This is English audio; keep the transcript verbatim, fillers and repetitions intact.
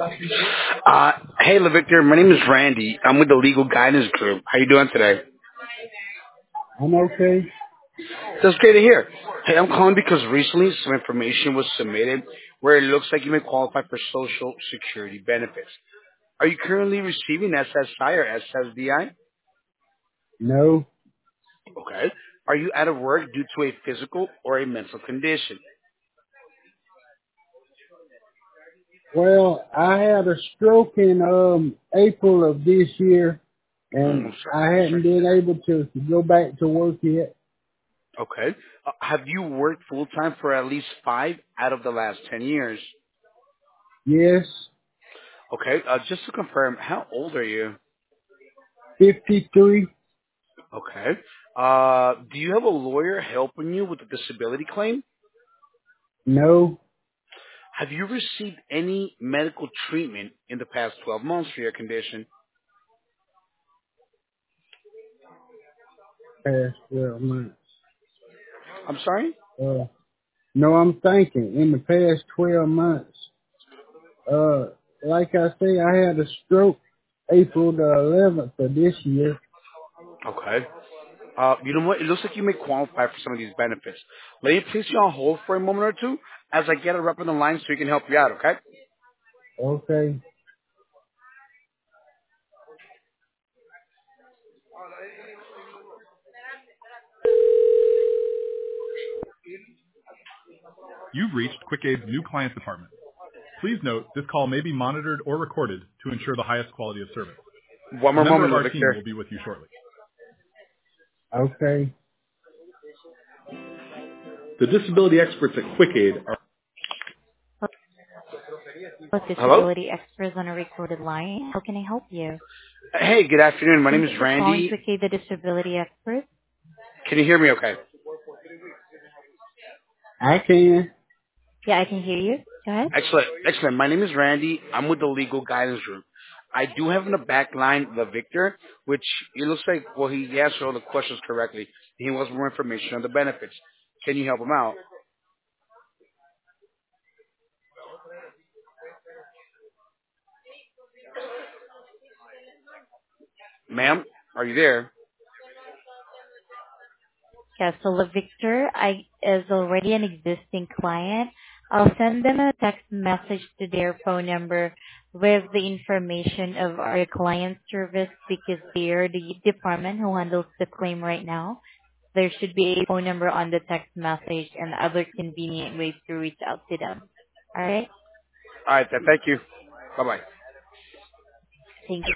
Uh, hey, LeVictor. My name is Randy. I'm with the Legal Guidance Group. How you doing today? I'm okay. That's great to hear. Hey, I'm calling because recently some information was submitted where it looks like you may qualify for Social Security benefits. Are you currently receiving S S I or S S D I? No. Okay. Are you out of work due to a physical or a mental condition? Well, I had a stroke in um April of this year, Mm, and I'm sorry. I I'm hadn't sorry. been able to go back to work yet. Okay. Uh, have you worked full time for at least five out of the last ten years? Yes, Okay. Uh, just to confirm, how old are you? fifty-three. Okay. Uh, do you have a lawyer helping you with the disability claim? No, Have you received any medical treatment in the past twelve months for your condition? past twelve months. I'm sorry? Uh, no, I'm thinking in the past twelve months. Uh, like I say, I had a stroke April the eleventh of this year. Okay. Uh, you know what? It looks like you may qualify for some of these benefits. Let me place you on hold for a moment or two as I get a rep on the line so we can help you out, okay? Okay. You've reached QuickAid's new client department. Please note this call may be monitored or recorded to ensure the highest quality of service. One A more member moment, of our team Victor. will be with you shortly. Okay. The disability experts at QuickAid are... Hello? Disability experts on a recorded line. How can I help you? Hey, good afternoon. My name Thank is you for calling Randy. Tricky, the disability expert. Can you hear me okay? I can. Yeah, I can hear you. Go ahead. Excellent. Excellent. My name is Randy. I'm with the Legal Guidance Group. I do have in the back line the Victor, which it looks like, well, he answered all the questions correctly. He wants more information on the benefits. Can you help him out? Ma'am, are you there? Yeah, so the Victor I, is already an existing client. I'll send them a text message to their phone number with the information of our client service because they're the department who handles the claim right now. There should be a phone number on the text message and other convenient ways to reach out to them. All right? All right, then. Thank you. Bye-bye. Thank you.